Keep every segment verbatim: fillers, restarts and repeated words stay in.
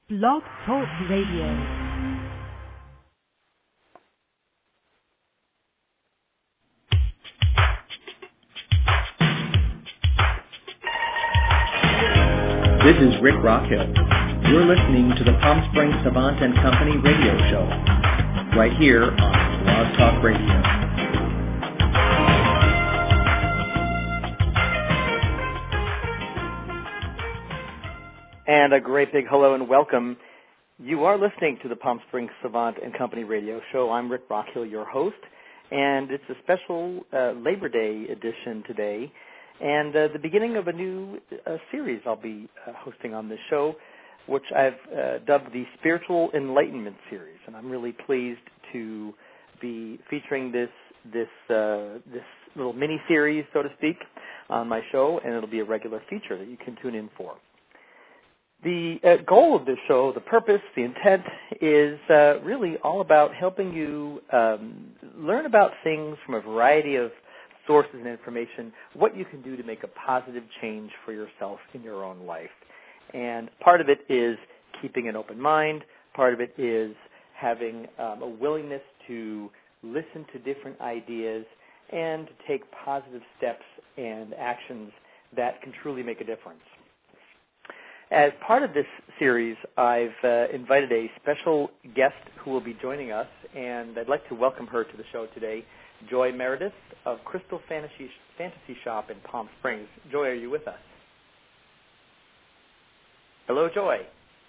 Blog Talk Radio. This is Rick Rockhill. You're listening to the Palm Springs Savant and Company radio show, right here on Blog Talk Radio. And a great big hello and welcome. You are listening to the Palm Springs Savant and Company radio show. I'm Rick Rockhill, your host, and it's a special uh, Labor Day edition today, and uh, the beginning of a new uh, series I'll be uh, hosting on this show, which I've uh, dubbed the Spiritual Enlightenment Series, and I'm really pleased to be featuring this this uh, this little mini series, so to speak, on my show, and it'll be a regular feature that you can tune in for. The uh, goal of this show, the purpose, the intent, is uh, really all about helping you um, learn about things from a variety of sources and information, what you can do to make a positive change for yourself in your own life. And part of it is keeping an open mind. Part of it is having um, a willingness to listen to different ideas and to take positive steps and actions that can truly make a difference. As part of this series, I've uh, invited a special guest who will be joining us, and I'd like to welcome her to the show today, Joy Meredith of Crystal Fantasy, Fantasy Shop in Palm Springs. Joy, are you with us? Hello, Joy.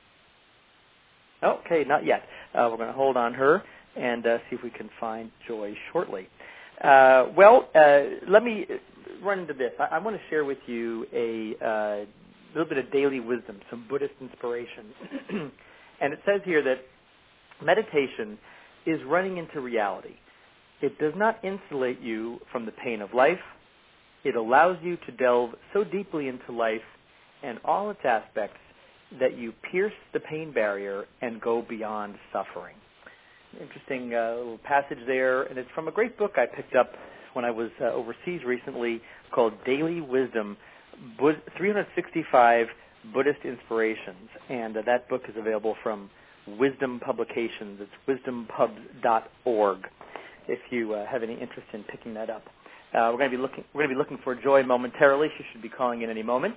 Okay, not yet. Uh, we're going to hold on her and uh, see if we can find Joy shortly. Uh, well, uh, let me run into this. I, I want to share with you a uh, little bit of daily wisdom, some Buddhist inspiration. And it says here that meditation is running into reality. It does not insulate you from the pain of life. It allows you to delve so deeply into life and all its aspects that you pierce the pain barrier and go beyond suffering. Interesting uh, little passage there, and it's from a great book I picked up when I was uh, overseas recently called Daily Wisdom, three hundred sixty-five Buddhist Inspirations, and uh, that book is available from Wisdom Publications. It's wisdom pubs dot org if you uh, have any interest in picking that up. Uh, we're going to be looking. We're going to be looking for Joy momentarily. She should be calling in any moment,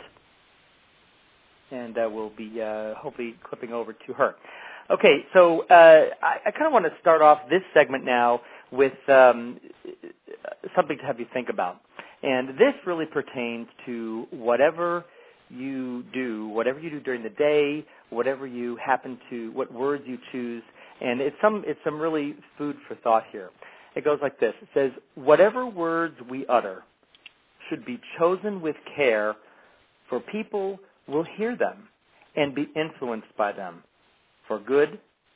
and uh, we'll be uh, hopefully clipping over to her. Okay, so uh, I, I kind of want to start off this segment now with um, something to have you think about. And this really pertains to whatever you do, whatever you do during the day, whatever you happen to, what words you choose. And it's some, it's some really food for thought here. It goes like this. It says, whatever words we utter should be chosen with care, for people will hear them and be influenced by them, for good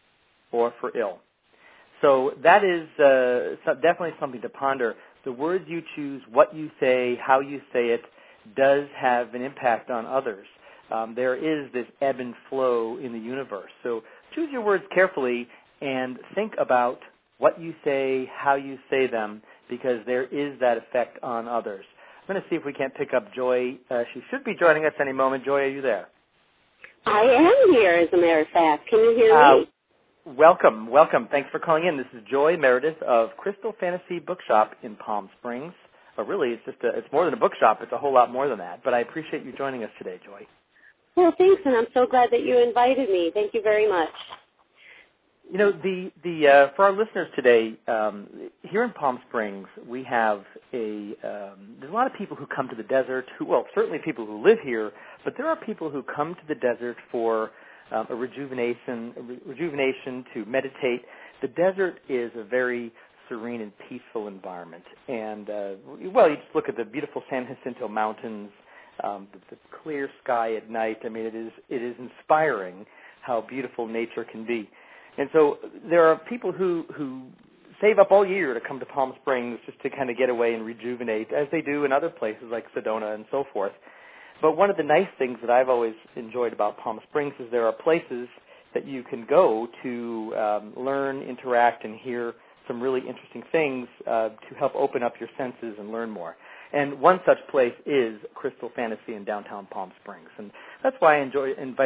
or for ill. So that is uh, definitely something to ponder. The words you choose, what you say, how you say it, does have an impact on others. Um, there is this ebb and flow in the universe. So choose your words carefully and think about what you say, how you say them, because there is that effect on others. I'm going to see if we can't pick up Joy. Uh, she should be joining us any moment. Joy, are you there? I am here, as a matter of fact. Can you hear uh, me? Welcome, welcome. Thanks for calling in. This is Joy Meredith of Crystal Fantasy Bookshop in Palm Springs. But really, it's just a, it's more than a bookshop. It's a whole lot more than that. But I appreciate you joining us today, Joy. Well, thanks, and I'm so glad that you invited me. Thank you very much. You know, the the uh, for our listeners today, um, here in Palm Springs, we have a um, there's a lot of people who come to the desert. Who, well, certainly people who live here, but there are people who come to the desert for Um, a rejuvenation, a re- rejuvenation to meditate. The desert is a very serene and peaceful environment. And, uh, well, you just look at the beautiful San Jacinto Mountains, um, the, the clear sky at night. I mean, it is it is inspiring how beautiful nature can be. And so there are people who, who save up all year to come to Palm Springs just to kind of get away and rejuvenate, as they do in other places like Sedona and so forth. But one of the nice things that I've always enjoyed about Palm Springs is there are places that you can go to um, learn, interact, and hear some really interesting things uh, to help open up your senses and learn more. And one such place is Crystal Fantasy in downtown Palm Springs. And that's why I enjoy, invited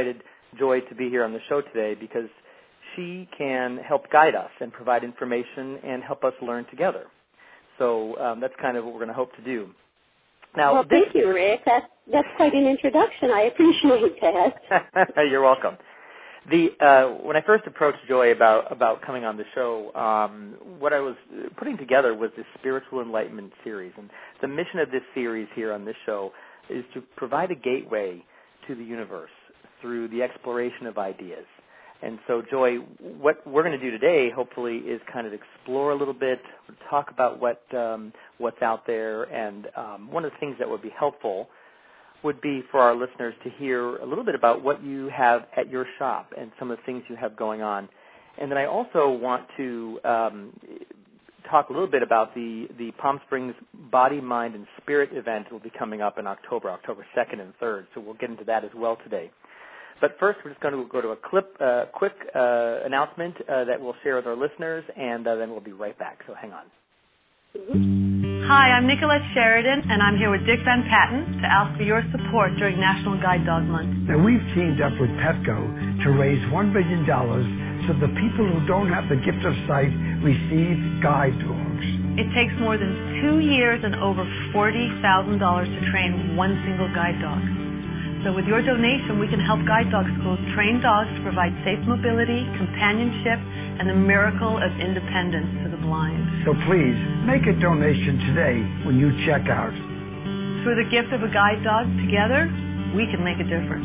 Joy to be here on the show today because she can help guide us and provide information and help us learn together. So um, that's kind of what we're going to hope to do. Now, well, this, thank you, Rick. That's, that's quite an introduction. I appreciate that. You're welcome. The uh, when I first approached Joy about, about coming on the show, um, what I was putting together was this Spiritual Enlightenment series. And the mission of this series here on this show is to provide a gateway to the universe through the exploration of ideas. And so, Joy, what we're going to do today, hopefully, is kind of explore a little bit, talk about what um, what's out there, and um, one of the things that would be helpful would be for our listeners to hear a little bit about what you have at your shop and some of the things you have going on. And then I also want to um, talk a little bit about the, the Palm Springs Body, Mind, and Spirit event that will be coming up in October, October second and third. So we'll get into that as well today. But first, we're just going to go to a clip, uh, quick uh, announcement uh, that we'll share with our listeners, and uh, then we'll be right back. So hang on. Mm-hmm. Hi, I'm Nicolette Sheridan, and I'm here with Dick Van Patten to ask for your support during National Guide Dog Month. Now, we've teamed up with Petco to raise one billion dollars so the people who don't have the gift of sight receive guide dogs. It takes more than two years and over forty thousand dollars to train one single guide dog. So with your donation, we can help guide dog schools train dogs to provide safe mobility, companionship, and the miracle of independence to the blind. So please, make a donation today when you check out. Through the gift of a guide dog, together, we can make a difference.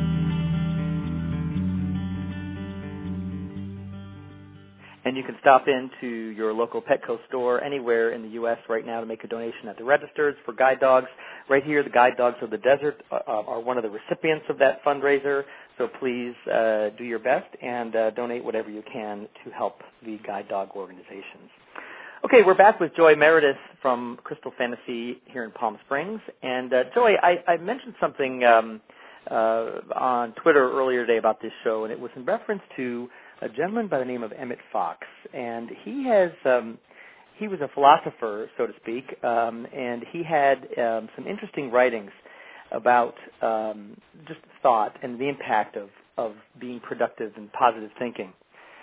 And you can stop into your local Petco store anywhere in the U S right now to make a donation at the registers for guide dogs. Right here, the Guide Dogs of the Desert uh, are one of the recipients of that fundraiser. So please uh, do your best and uh, donate whatever you can to help the guide dog organizations. Okay, we're back with Joy Meredith from Crystal Fantasy here in Palm Springs. And uh, Joy, I, I mentioned something um, uh, on Twitter earlier today about this show, and it was in reference to a gentleman by the name of Emmett Fox. And he has um, he was a philosopher, so to speak, um, and he had um, some interesting writings about um, just thought and the impact of, of being productive and positive thinking.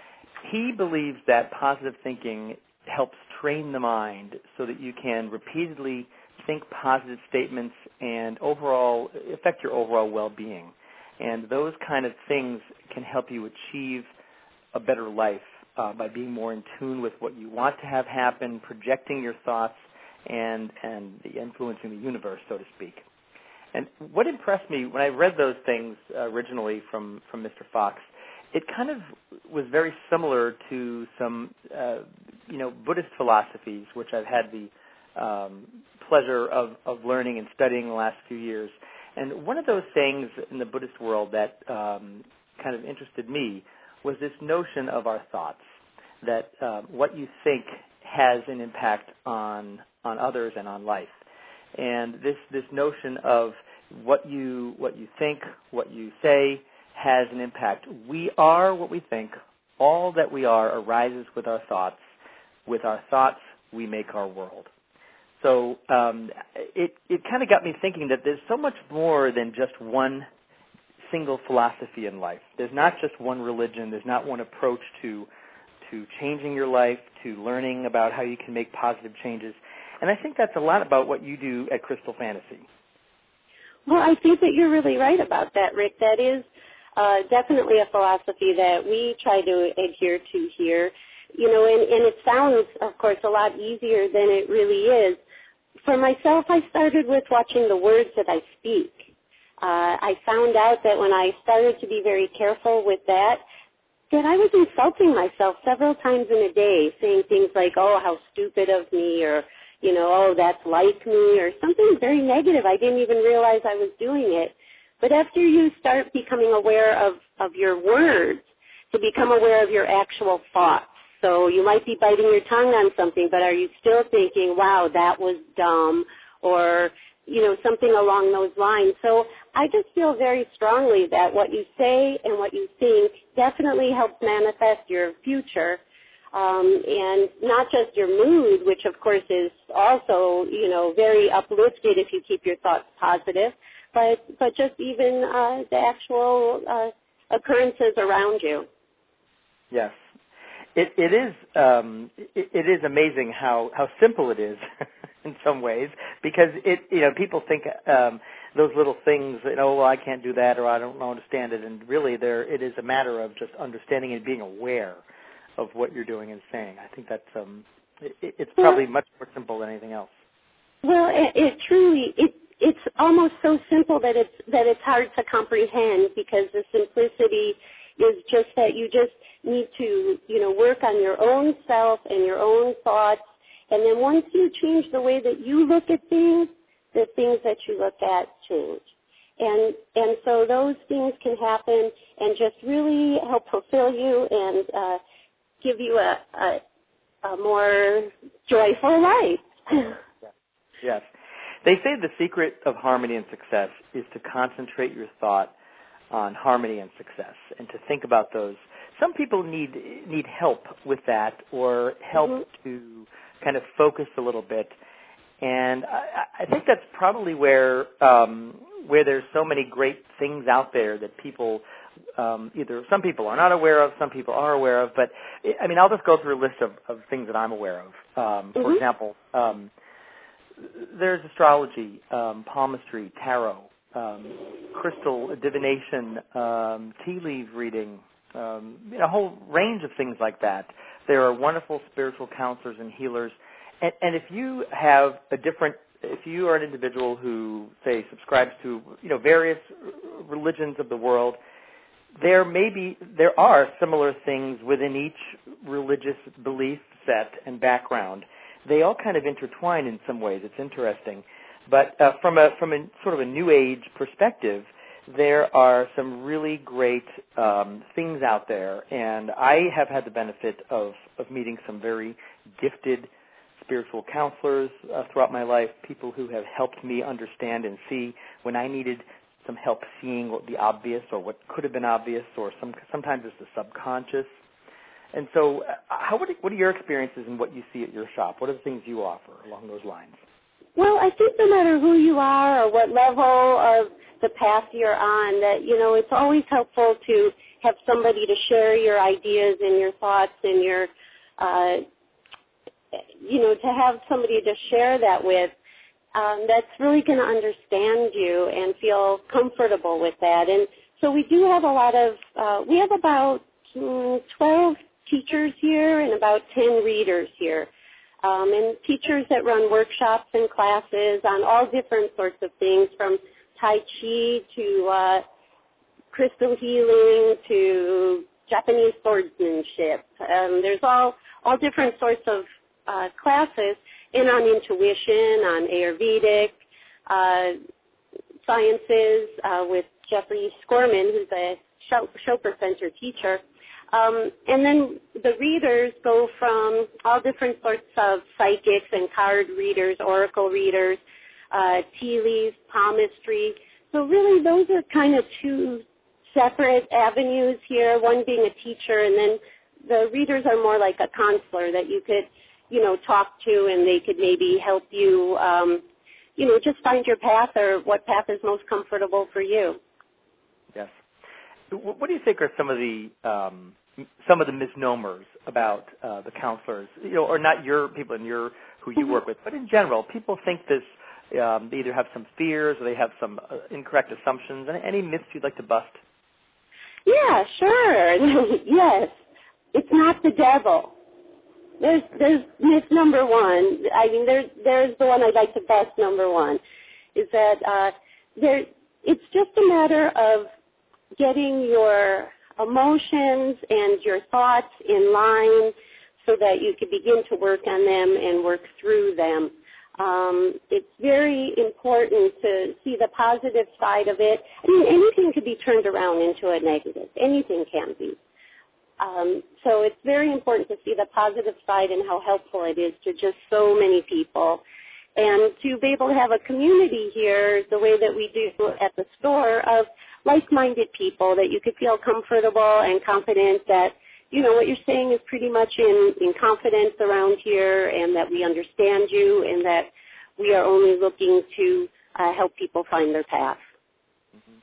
He believes that positive thinking helps train the mind so that you can repeatedly think positive statements and overall affect your overall well-being. And those kind of things can help you achieve a better life uh, by being more in tune with what you want to have happen, projecting your thoughts, and, and influencing the universe, so to speak. And what impressed me when I read those things uh, originally from, from Mister Fox, it kind of was very similar to some, uh, you know, Buddhist philosophies, which I've had the um, pleasure of, of learning and studying the last few years. And one of those things in the Buddhist world that um, kind of interested me was this notion of our thoughts, that uh, what you think has an impact on on others and on life. And this, this notion of what you what you think, what you say, has an impact. We are what we think. All that we are arises with our thoughts. With our thoughts, we make our world. So um, it, it kind of got me thinking that there's so much more than just one single philosophy in life. There's not just one religion. There's not one approach to to changing your life, to learning about how you can make positive changes. And I think that's a lot about what you do at Crystal Fantasy. Well, I think that you're really right about that, Rick. That is uh, definitely a philosophy that we try to adhere to here. You know, and, and it sounds, of course, a lot easier than it really is. For myself, I started with watching the words that I speak. Uh, I found out that when I started to be very careful with that, that I was insulting myself several times in a day, saying things like, oh, how stupid of me, or, you know, oh, that's like me, or something very negative. I didn't even realize I was doing it. But after you start becoming aware of, of your words, to become aware of your actual thoughts. So you might be biting your tongue on something, but are you still thinking, wow, that was dumb, or, you know, something along those lines. So I just feel very strongly that what you say and what you think definitely helps manifest your future, um, and not just your mood, which of course is also, you know, very uplifted if you keep your thoughts positive, but but just even uh, the actual uh, occurrences around you. Yes. It, it is um, it, it is amazing how, how simple it is in some ways, because it you know people think um, those little things, you know, well, I can't do that or I don't understand it, and really there it is a matter of just understanding and being aware of what you're doing and saying. I think that's um, it, it's probably much more simple than anything else. Well, it, it truly it it's almost so simple that it's that it's hard to comprehend, because the simplicity is just that you just need to, you know, work on your own self and your own thoughts. And then once you change the way that you look at things, the things that you look at change. And and so those things can happen and just really help fulfill you and uh, give you a, a, a more joyful life. Yes. Yes. They say the secret of harmony and success is to concentrate your thought on harmony and success, and to think about those. Some people need need help with that, or help mm-hmm. to kind of focus a little bit. And I, I think that's probably where um, where there's so many great things out there that people um, either some people are not aware of, some people are aware of. But I mean, I'll just go through a list of, of things that I'm aware of. Um, mm-hmm. For example, um, there's astrology, um, palmistry, tarot. Um, crystal divination, um, tea leaf reading, um, you know, a whole range of things like that. There are wonderful spiritual counselors and healers. And, and if you have a different, if you are an individual who, say, subscribes to, you know, various religions of the world, there may be, there are similar things within each religious belief set and background. They all kind of intertwine in some ways. It's interesting. But uh, from a from a sort of a new age perspective, there are some really great um, things out there, and I have had the benefit of, of meeting some very gifted spiritual counselors uh, throughout my life, people who have helped me understand and see when I needed some help seeing what the obvious or what could have been obvious, or some sometimes it's the subconscious. And so uh, how what are, what are your experiences and what you see at your shop? What are the things you offer along those lines? Well, I think no matter who you are or what level of the path you're on, that, you know, it's always helpful to have somebody to share your ideas and your thoughts and your, uh, you know, to have somebody to share that with um, that's really going to understand you and feel comfortable with that. And so we do have a lot of, uh, we have about mm, twelve teachers here and about ten readers here. Um, and teachers that run workshops and classes on all different sorts of things, from Tai Chi to uh, crystal healing to Japanese swordsmanship. Um, there's all, all different sorts of uh, classes, and on intuition, on Ayurvedic uh, sciences uh, with Jeffrey Scorman, who's a Chopra Center teacher. Um, and then the readers go from all different sorts of psychics and card readers, oracle readers, uh, tea leaves, palmistry. So really those are kind of two separate avenues here, one being a teacher, and then the readers are more like a counselor that you could, you know, talk to, and they could maybe help you, um, you know, just find your path or what path is most comfortable for you. Yes. What do you think are some of the um, some of the misnomers about uh, the counselors, you know, or not your people in your who you work with, but in general, people think this. Um, they either have some fears or they have some uh, incorrect assumptions. Any, any myths you'd like to bust? Yeah, sure. Yes, it's not the devil. There's there's myth number one. I mean, there's there's the one I'd like to bust. Number one is that uh, there. It's just a matter of getting your emotions and your thoughts in line so that you can begin to work on them and work through them. Um, it's very important to see the positive side of it. I mean, anything could be turned around into a negative. Anything can be. Um, so it's very important to see the positive side and how helpful it is to just so many people. And to be able to have a community here the way that we do at the store of like-minded people that you could feel comfortable and confident that, you know, what you're saying is pretty much in, in confidence around here, and that we understand you, and that we are only looking to uh, help people find their path. Mm-hmm.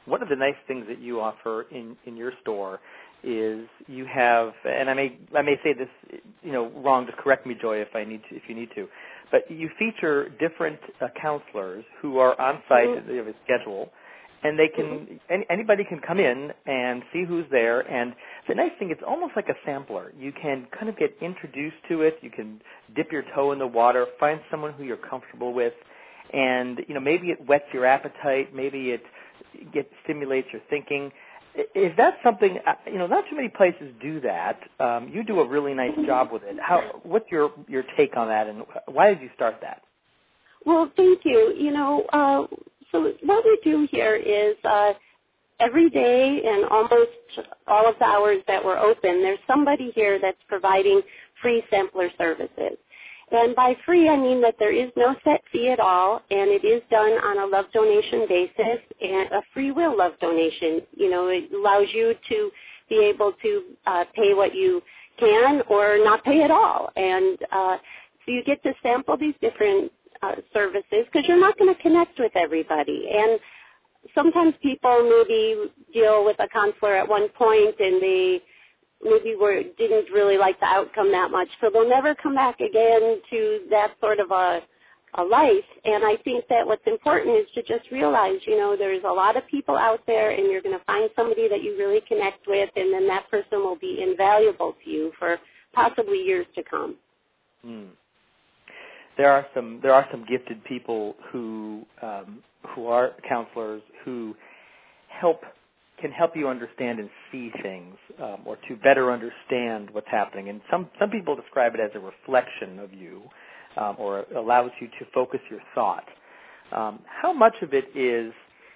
one of the nice things that you offer in, in your store is you have, and I may I may say this, you know, wrong. Just correct me, Joy, if I need to, if you need to. But you feature different uh, counselors who are on site. Mm-hmm. They have a schedule, and they can mm-hmm. any, anybody can come in and see who's there. And the nice thing, it's almost like a sampler. You can kind of get introduced to it. You can dip your toe in the water, find someone who you're comfortable with, and you know maybe it whets your appetite, maybe it get stimulates your thinking. Is that something, you know, not too many places do that. Um, you do a really nice job with it. How? What's your, your take on that, and why did you start that? Well, thank you. You know, uh, so what we do here is uh, every day and almost all of the hours that we're open, there's somebody here that's providing free sampler services. And by free, I mean that there is no set fee at all, and it is done on a love donation basis, and a free will love donation. You know, it allows you to be able to uh, pay what you can or not pay at all. And uh, so you get to sample these different uh, services because you're not going to connect with everybody. And sometimes people maybe deal with a counselor at one point and they maybe were, didn't really like the outcome that much, so they'll never come back again to that sort of a, a life. And I think that what's important is to just realize, you know, there's a lot of people out there, and you're going to find somebody that you really connect with, and then that person will be invaluable to you for possibly years to come. Mm. There are some there are some gifted people who um, who are counselors who help. can help you understand and see things, um, or to better understand what's happening. And some, some people describe it as a reflection of you, um, or allows you to focus your thought. Um, how much of it is,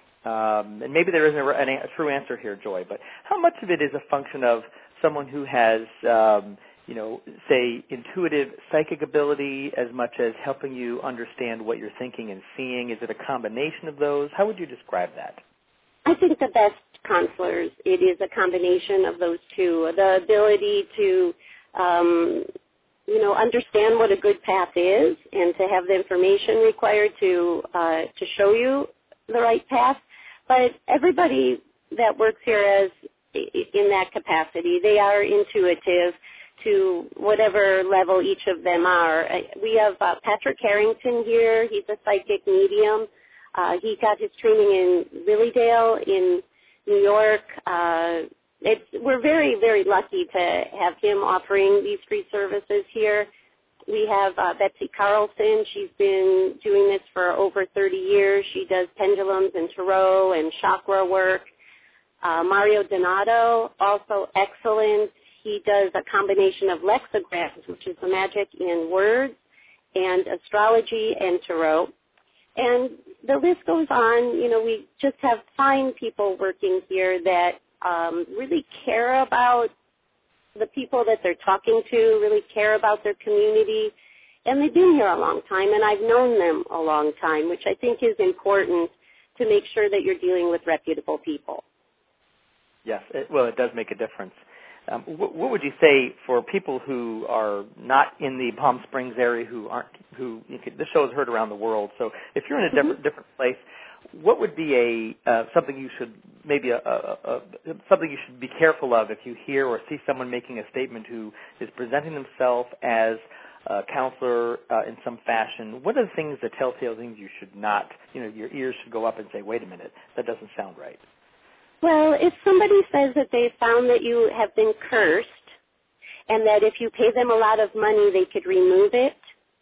um, and maybe there isn't a, a true answer here, Joy, but how much of it is a function of someone who has, um, you know, say, intuitive psychic ability as much as helping you understand what you're thinking and seeing? Is it a combination of those? How would you describe that? I think the best counselors, it is a combination of those two. The ability to, um, you know, understand what a good path is and to have the information required to uh, to show you the right path. But everybody that works here as in that capacity, they are intuitive to whatever level each of them are. We have uh, Patrick Harrington here. He's a psychic medium. Uh, he got his training in Lilydale in New York. Uh, it's, we're very, very lucky to have him offering these free services here. We have uh, Betsy Carlson. She's been doing this for over thirty years. She does pendulums and tarot and chakra work. Uh, Mario Donato, also excellent. He does a combination of lexicograms, which is the magic in words, and astrology and tarot. And the list goes on. You know, we just have fine people working here that um, really care about the people that they're talking to, really care about their community. And they've been here a long time, and I've known them a long time, which I think is important to make sure that you're dealing with reputable people. Yes, it, well, it does make a difference. Um, what, what would you say for people who are not in the Palm Springs area, who aren't, who you could, this show is heard around the world? So, if you're in a mm-hmm. different different place, what would be a uh, something you should maybe a, a, a something you should be careful of if you hear or see someone making a statement who is presenting themselves as a counselor uh, in some fashion? What are the things, the telltale things you should not, you know, your ears should go up and say, "Wait a minute, that doesn't sound right." Well, if somebody says that they found that you have been cursed and that if you pay them a lot of money, they could remove it,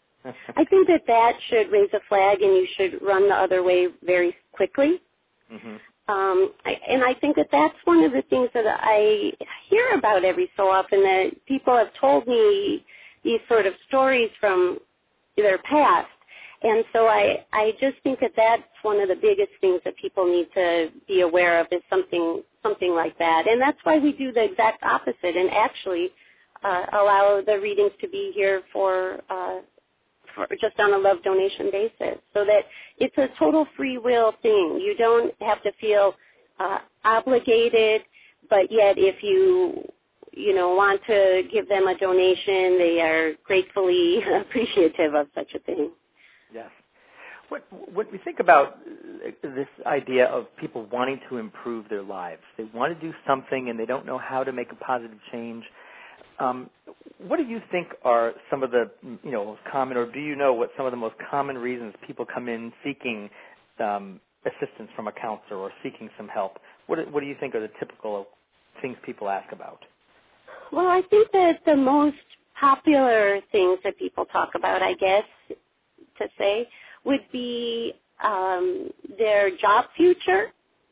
I think that that should raise a flag and you should run the other way very quickly. Mm-hmm. Um, I, and I think that that's one of the things that I hear about every so often, that people have told me these sort of stories from their past. And so I, I just think that that's one of the biggest things that people need to be aware of, is something something like that. And that's why we do the exact opposite and actually uh, allow the readings to be here for, uh, for just on a love donation basis, so that it's a total free will thing. You don't have to feel uh, obligated, but yet if you you know want to give them a donation, they are gratefully appreciative of such a thing. Yes. When, when we think about this idea of people wanting to improve their lives, they want to do something and they don't know how to make a positive change. Um, what do you think are some of the, you know, most common, or do you know what some of the most common reasons people come in seeking um, assistance from a counselor or seeking some help? What, what do you think are the typical things people ask about? Well, I think that the most popular things that people talk about, I guess, to say, would be um, their job future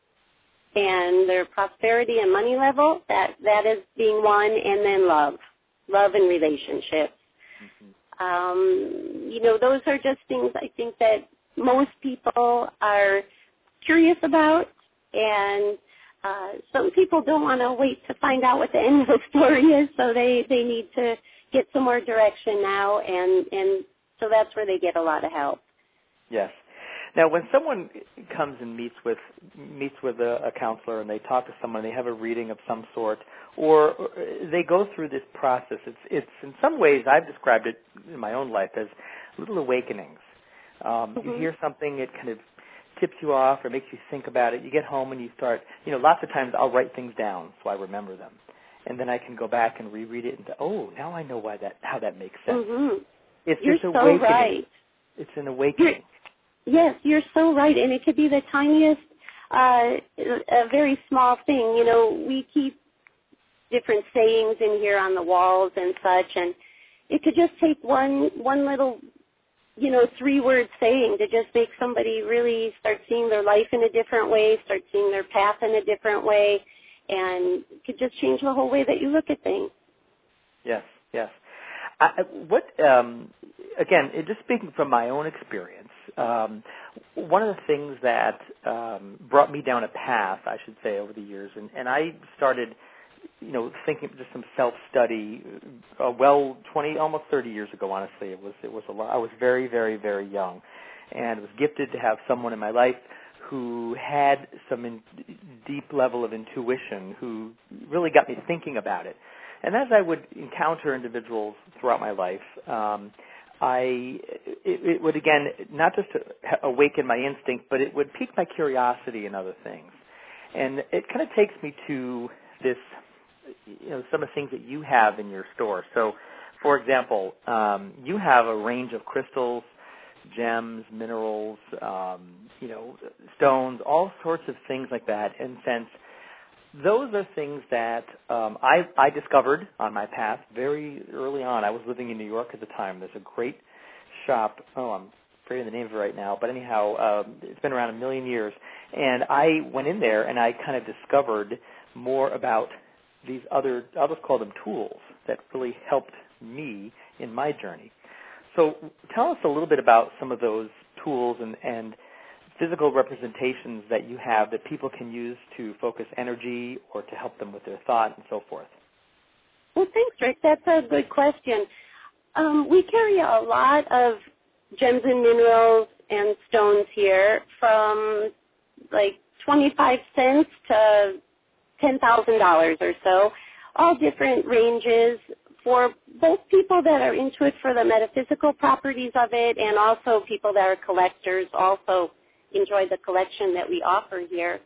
and their prosperity and money level. That that is being one, and then love, love and relationships. Mm-hmm. Um, you know, those are just things I think that most people are curious about, and uh, some people don't want to wait to find out what the end of the story is, so they, they need to get some more direction now, and, and so that's where they get a lot of help. Yes. Now, when someone comes and meets with meets with a, a counselor and they talk to someone, they have a reading of some sort, or they go through this process, it's, it's in some ways, I've described it in my own life as little awakenings. Um, mm-hmm. You hear something, it kind of tips you off or makes you think about it. You get home and you start, you know, lots of times I'll write things down so I remember them. And then I can go back and reread it and say, oh, now I know why that how that makes sense. Mm-hmm. It's You're this so awakening. right. It's an awakening. You're, yes, you're so right. And it could be the tiniest, uh, a very small thing. You know, we keep different sayings in here on the walls and such, and it could just take one one little, you know, three-word saying to just make somebody really start seeing their life in a different way, start seeing their path in a different way, and it could just change the whole way that you look at things. Yes, yes. I, what, um, again, it, just speaking from my own experience, um, one of the things that um, brought me down a path, I should say, over the years, and, and I started, you know, thinking just some self-study, uh, well, twenty, almost thirty years ago, honestly. It was, it was a lot. I was very, very, very young, and was gifted to have someone in my life who had some in, deep level of intuition, who really got me thinking about it. And as I would encounter individuals throughout my life, um, I it, it would, again, not just awaken my instinct, but it would pique my curiosity in other things. And it kind of takes me to this, you know, some of the things that you have in your store. So, for example, um, you have a range of crystals, gems, minerals, um, you know, stones, all sorts of things like that. And since those are things that um, I, I discovered on my path very early on. I was living in New York at the time. There's a great shop. Oh, I'm forgetting the name of it right now. But anyhow, um, it's been around a million years. And I went in there and I kind of discovered more about these other, I'll just call them tools, that really helped me in my journey. So tell us a little bit about some of those tools and, and physical representations that you have that people can use to focus energy or to help them with their thought and so forth. Well, thanks, Rick. That's a good question. Um, we carry a lot of gems and minerals and stones here, from like twenty-five cents to ten thousand dollars or so, all different ranges for both people that are into it for the metaphysical properties of it, and also people that are collectors also enjoy the collection that we offer here.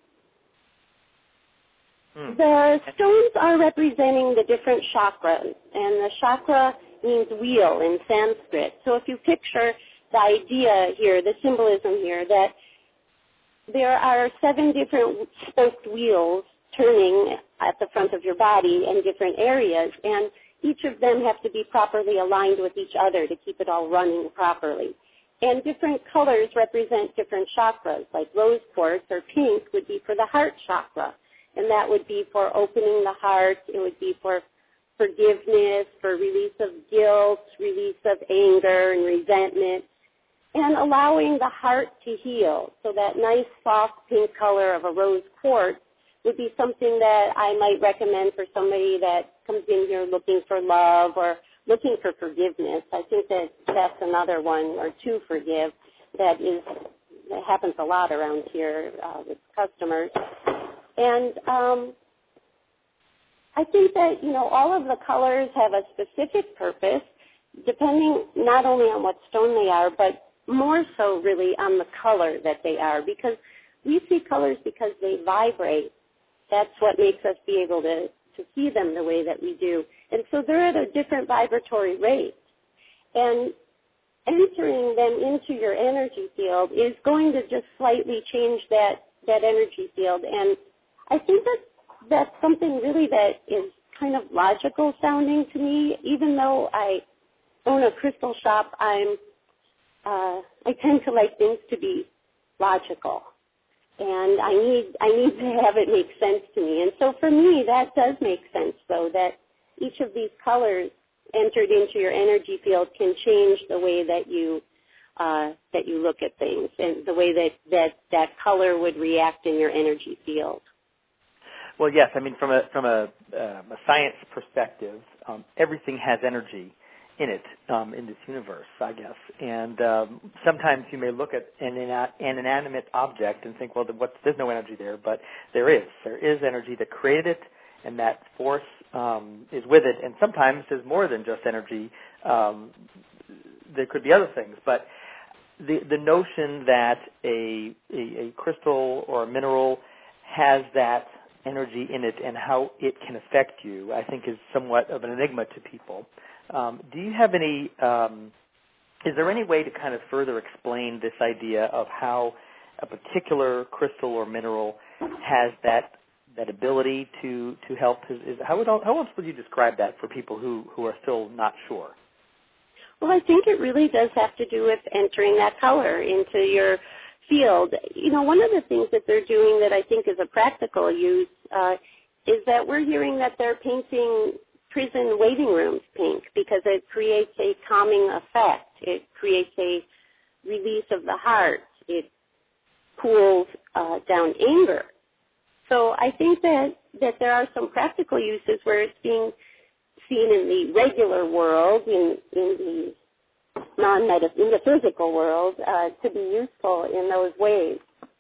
Hmm. The stones are representing the different chakras, and the chakra means wheel in Sanskrit. So if you picture the idea here, the symbolism here, that there are seven different spoked wheels turning at the front of your body in different areas, and each of them have to be properly aligned with each other to keep it all running properly. And different colors represent different chakras, like rose quartz or pink would be for the heart chakra, and that would be for opening the heart. It would be for forgiveness, for release of guilt, release of anger and resentment, and allowing the heart to heal. So that nice soft pink color of a rose quartz would be something that I might recommend for somebody that comes in here looking for love or looking for forgiveness. I think that that's another one, or to forgive, that is that happens a lot around here uh, with customers. And um, I think that, you know, all of the colors have a specific purpose, depending not only on what stone they are, but more so really on the color that they are, because we see colors because they vibrate. That's what makes us be able to, to see them the way that we do. And so they're at a different vibratory rate. And entering them into your energy field is going to just slightly change that, that energy field. And I think that that's something really that is kind of logical sounding to me. Even though I own a crystal shop, I'm uh, I tend to like things to be logical, and I need I need to have it make sense to me. And so for me, that does make sense, though, that each of these colors entered into your energy field can change the way that you uh, that you look at things and the way that, that that color would react in your energy field. Well, yes. I mean, from a from a, um, a science perspective, um, everything has energy in it, um, in this universe, I guess. And um, sometimes you may look at an, an inanimate object and think, well, what's, there's no energy there, but there is. There is energy that created it, and that force um, is with it. And sometimes there's more than just energy. Um, there could be other things, but the the notion that a, a, a crystal or a mineral has that energy in it and how it can affect you, I think is somewhat of an enigma to people. Um, do you have any, um, is there any way to kind of further explain this idea of how a particular crystal or mineral has that that ability to, to help? Is, is, how, would, how else would you describe that for people who, who are still not sure? Well, I think it really does have to do with entering that color into your field. You know, one of the things that they're doing that I think is a practical use uh, is that we're hearing that they're painting prison waiting rooms pink because it creates a calming effect. It creates a release of the heart. It cools uh, down anger. So I think that, that there are some practical uses where it's being seen in the regular world, in, in the non-metaphysical, in the physical world, uh, to be useful in those ways.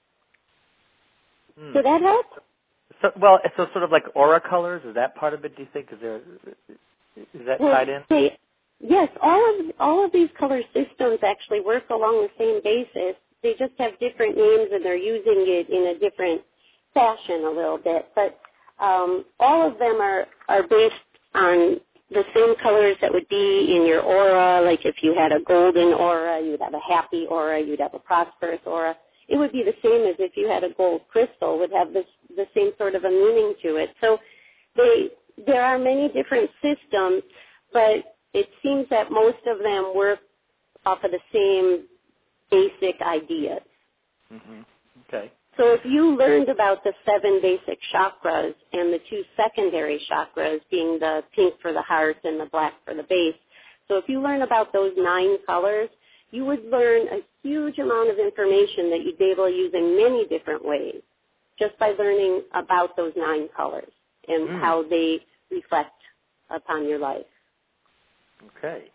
Hmm. Did that help? So, well, so sort of like aura colors, is that part of it, do you think? Is there, is that well, tied in? They, yes, all of all of these color systems actually work along the same basis. They just have different names and they're using it in a different fashion a little bit. But um, all of them are, are based on the same colors that would be in your aura. Like if you had a golden aura, you'd have a happy aura, you'd have a prosperous aura. It would be the same as if you had a gold crystal, would have this, the same sort of a meaning to it. So they, there are many different systems, but it seems that most of them work off of the same basic ideas. Mm-hmm. Okay. So if you learned about the seven basic chakras and the two secondary chakras being the pink for the heart and the black for the base, so if you learn about those nine colors, you would learn a huge amount of information that you'd be able to use in many different ways just by learning about those nine colors and mm. how they reflect upon your life. Okay.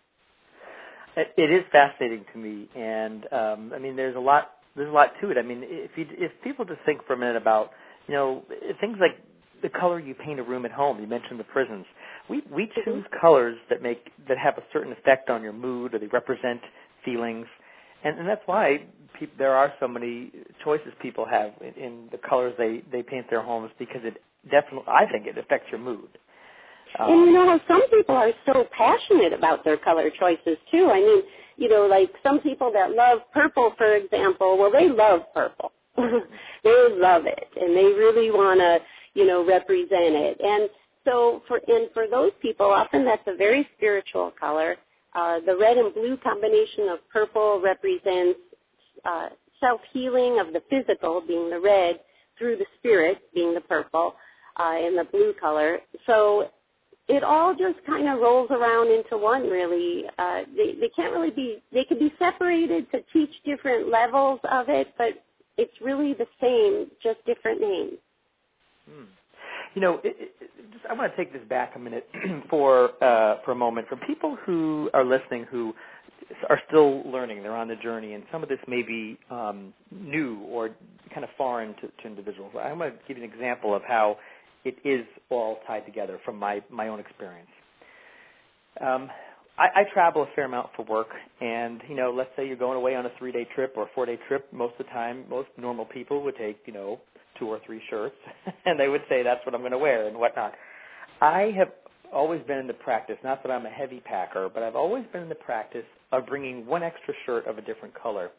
It is fascinating to me, and um, I mean, there's a lot. There's a lot to it. I mean, if you, if people just think for a minute about, you know, things like the color you paint a room at home. You mentioned the prisons. We we choose mm-hmm. colors that make that have a certain effect on your mood, or they represent feelings, and, and that's why pe- there are so many choices people have in, in the colors they, they paint their homes, because it definitely, I think, it affects your mood. Um, and you know how some people are so passionate about their color choices too. I mean, you know, like some people that love purple, for example, well, they love purple. They love it, and they really want to, you know, represent it. And so for and for those people, often that's a very spiritual color. Uh, the red and blue combination of purple represents uh, self-healing of the physical, being the red, through the spirit, being the purple, uh, and the blue color. So it all just kind of rolls around into one, really. Uh, they, they can't really be, they could be separated to teach different levels of it, but it's really the same, just different names. Hmm. You know, it, it, just, I want to take this back a minute for uh, for a moment. For people who are listening who are still learning, they're on the journey, and some of this may be um, new or kind of foreign to, to individuals. I'm going to give you an example of how it is all tied together from my, my own experience. Um, I, I travel a fair amount for work, and, you know, let's say you're going away on a three-day trip or a four-day trip. Most of the time, most normal people would take, you know, two or three shirts, and they would say that's what I'm going to wear and whatnot. I have always been in the practice, not that I'm a heavy packer, but I've always been in the practice of bringing one extra shirt of a different color.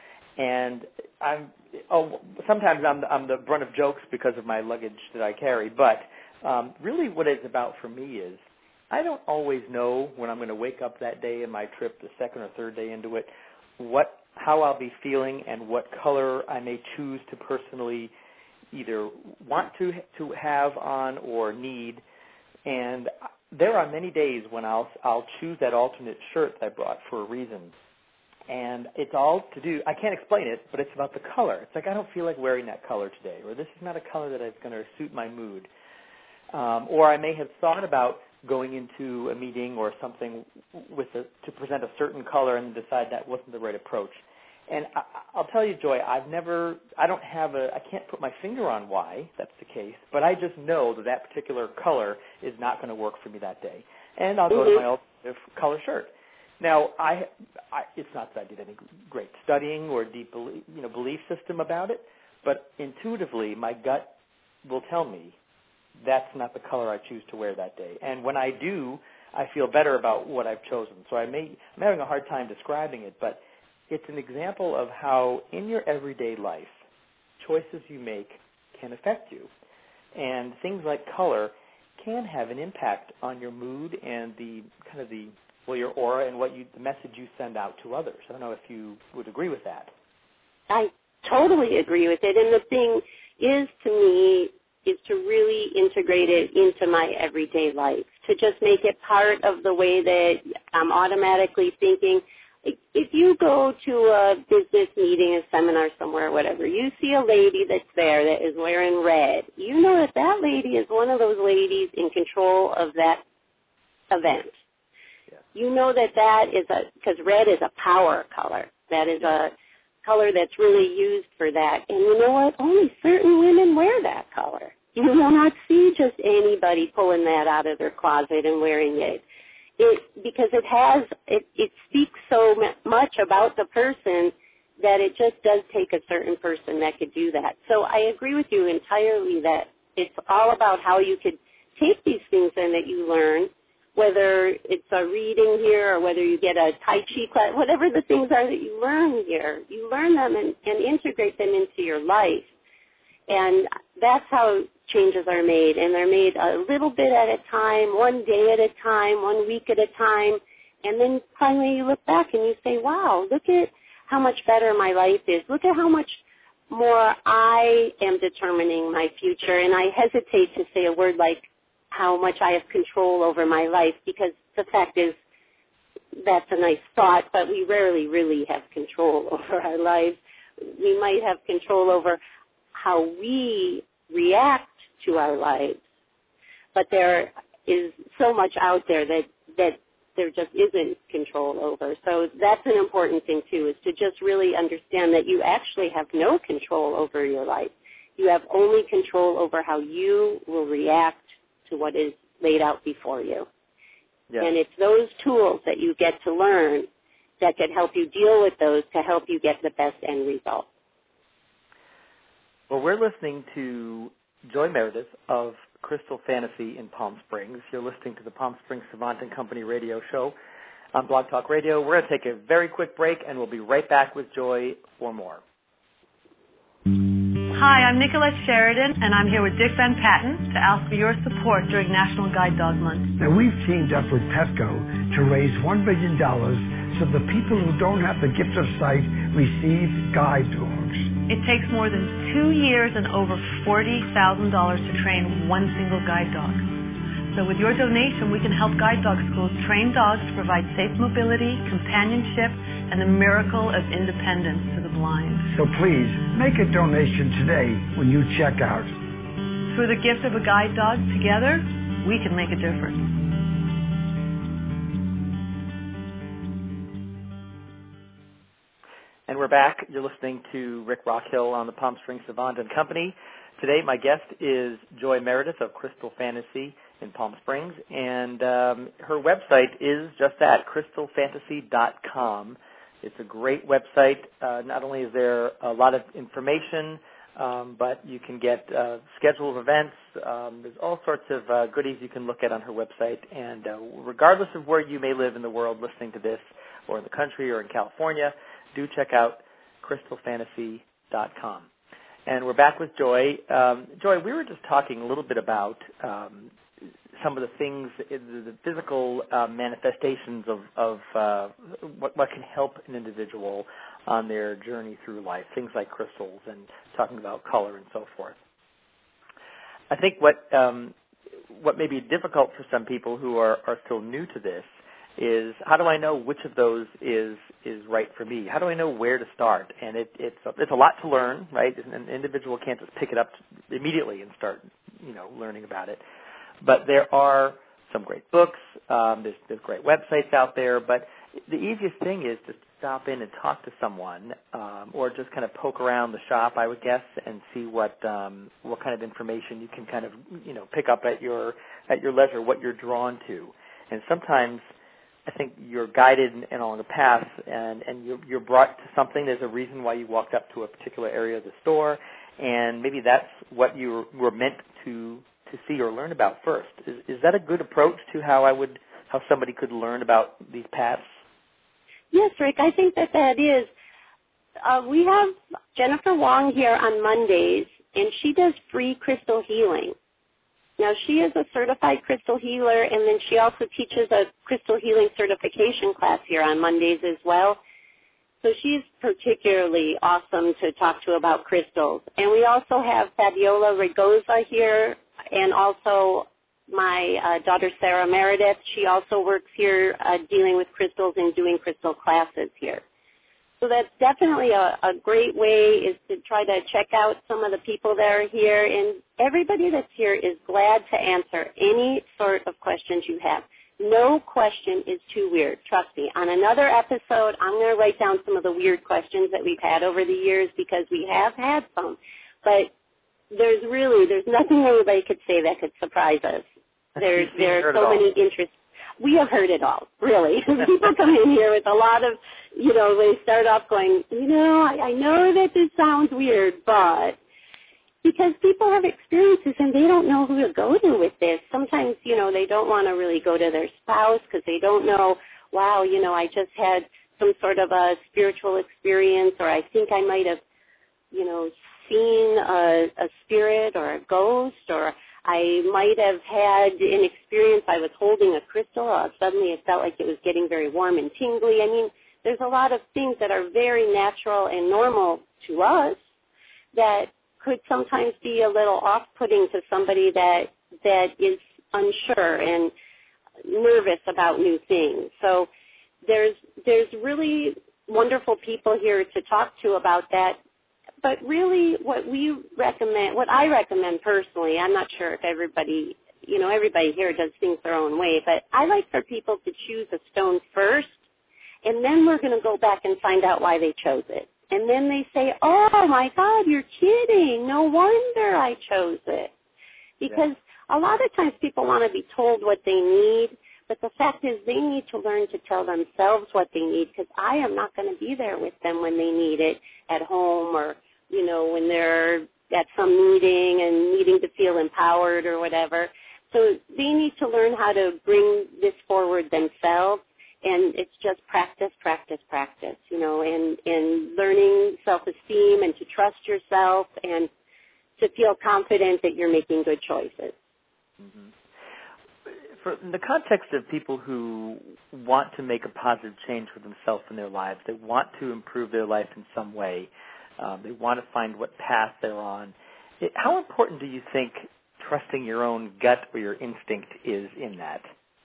And I'm oh, sometimes I'm, I'm the brunt of jokes because of my luggage that I carry, but um, really what it's about for me is I don't always know when I'm going to wake up that day in my trip, the second or third day into it, what how I'll be feeling and what color I may choose to personally either want to to have on or need. And there are many days when I'll I'll choose that alternate shirt that I brought for a reason. And it's all to do, I can't explain it, but it's about the color. It's like I don't feel like wearing that color today, or this is not a color that is going to suit my mood. Um, or I may have thought about going into a meeting or something with a, to present a certain color and decide that wasn't the right approach. And I, I'll tell you, Joy, I've never, I don't have a, I can't put my finger on why that's the case, but I just know that that particular color is not going to work for me that day. And I'll go mm-hmm. to my alternative color shirt. Now, I, I, it's not that I did any great studying or deep belief, you know, belief system about it, but intuitively my gut will tell me that's not the color I choose to wear that day. And when I do, I feel better about what I've chosen. So I may, I'm having a hard time describing it, but it's an example of how in your everyday life, choices you make can affect you. And things like color can have an impact on your mood and the kind of the well, your aura and what you, the message you send out to others. I don't know if you would agree with that. I totally agree with it. And the thing is, to me, is to really integrate it into my everyday life, to just make it part of the way that I'm automatically thinking. If you go to a business meeting, a seminar somewhere, whatever, you see a lady that's there that is wearing red, you know that that lady is one of those ladies in control of that event. You know that that is a, because red is a power color. That is a color that's really used for that. And you know what? Only certain women wear that color. You will not see just anybody pulling that out of their closet and wearing it. It because it has, it, it speaks so much about the person that it just does take a certain person that could do that. So I agree with you entirely that it's all about how you could take these things in that you learn, whether it's a reading here or whether you get a Tai Chi class, whatever the things are that you learn here, you learn them and, and integrate them into your life. And that's how changes are made. And they're made a little bit at a time, one day at a time, one week at a time. And then finally you look back and you say, wow, look at how much better my life is. Look at how much more I am determining my future. And I hesitate to say a word like how much I have control over my life, because the fact is that's a nice thought, but we rarely really have control over our lives. We might have control over how we react to our lives, but there is so much out there that, that there just isn't control over. So that's an important thing, too, is to just really understand that you actually have no control over your life. You have only control over how you will react to what is laid out before you. Yes. And it's those tools that you get to learn that can help you deal with those to help you get the best end result. Well, we're listening to Joy Meredith of Crystal Fantasy in Palm Springs. You're listening to the Palm Springs Savant and Company radio show on Blog Talk Radio. We're going to take a very quick break, and we'll be right back with Joy for more. Hi, I'm Nicolette Sheridan, and I'm here with Dick Van Patten to ask for your support during National Guide Dog Month. Now, we've teamed up with Petco to raise one billion dollars so the people who don't have the gift of sight receive guide dogs. It takes more than two years and over forty thousand dollars to train one single guide dog. So with your donation, we can help guide dog schools train dogs to provide safe mobility, companionship, and the miracle of independence to the blind. So please, make a donation today when you check out. Through the gift of a guide dog, together, we can make a difference. And we're back. You're listening to Rick Rockhill on the Palm Springs Savant and Company. Today, my guest is Joy Meredith of Crystal Fantasy in Palm Springs, and um, her website is just that, crystal fantasy dot com. It's a great website. Uh, not only is there a lot of information, um, but you can get uh, schedule of events. Um, there's all sorts of uh, goodies you can look at on her website. And uh, regardless of where you may live in the world listening to this, or in the country or in California, do check out crystal fantasy dot com. And we're back with Joy. Um, Joy, we were just talking a little bit about um, some of the things, the physical uh, manifestations of, of uh, what, what can help an individual on their journey through life, things like crystals and talking about color and so forth. I think what um, what may be difficult for some people who are, are still new to this is, how do I know which of those is is right for me? How do I know where to start? And it, it's a, it's a lot to learn, right? An individual can't just pick it up immediately and start, you know, learning about it. But there are some great books. Um, there's, there's great websites out there. But the easiest thing is to stop in and talk to someone, um, or just kind of poke around the shop, I would guess, and see what um, what kind of information you can kind of, you know, pick up at your at your leisure, what you're drawn to. And sometimes I think you're guided and along a path, and, and you're, you're brought to something. There's a reason why you walked up to a particular area of the store, and maybe that's what you were meant to to see or learn about first. Is, is that a good approach to how I would how somebody could learn about these paths? Yes, Rick, I think that that is. Uh, we have Jennifer Wong here on Mondays, and she does free crystal healing. Now, she is a certified crystal healer, and then she also teaches a crystal healing certification class here on Mondays as well. So she's particularly awesome to talk to about crystals. And we also have Fabiola Rigoza here, and also my uh, daughter Sarah Meredith. She also works here uh, dealing with crystals and doing crystal classes here. So that's definitely a, a great way, is to try to check out some of the people that are here. And everybody that's here is glad to answer any sort of questions you have. No question is too weird. Trust me. On another episode, I'm going to write down some of the weird questions that we've had over the years, because we have had some. But there's really, there's nothing anybody could say that could surprise us. There's, there are so many interests. We have heard it all, really. People come in here with a lot of, you know, they start off going, you know, I, I know that this sounds weird, but because people have experiences and they don't know who to go to with this. Sometimes, you know, they don't want to really go to their spouse because they don't know, wow, you know, I just had some sort of a spiritual experience, or I think I might have, you know, seen a, a spirit or a ghost, or I might have had an experience, I was holding a crystal, uh, suddenly it felt like it was getting very warm and tingly. I mean, there's a lot of things that are very natural and normal to us that could sometimes be a little off-putting to somebody that that is unsure and nervous about new things. So there's there's really wonderful people here to talk to about that. But really what we recommend, what I recommend personally, I'm not sure if everybody, you know, everybody here does things their own way, but I like for people to choose a stone first, and then we're going to go back and find out why they chose it. And then they say, oh, my God, you're kidding. No wonder I chose it. Because yeah. a lot of times people want to be told what they need, but the fact is they need to learn to tell themselves what they need, because I am not going to be there with them when they need it at home, or, you know, when they're at some meeting and needing to feel empowered or whatever. So they need to learn how to bring this forward themselves. And it's just practice, practice, practice, you know, and, and learning self-esteem and to trust yourself and to feel confident that you're making good choices. Mm-hmm. For, in the context of people who want to make a positive change for themselves in their lives, they want to improve their life in some way, um, they want to find what path they're on, it, how important do you think trusting your own gut or your instinct is in that?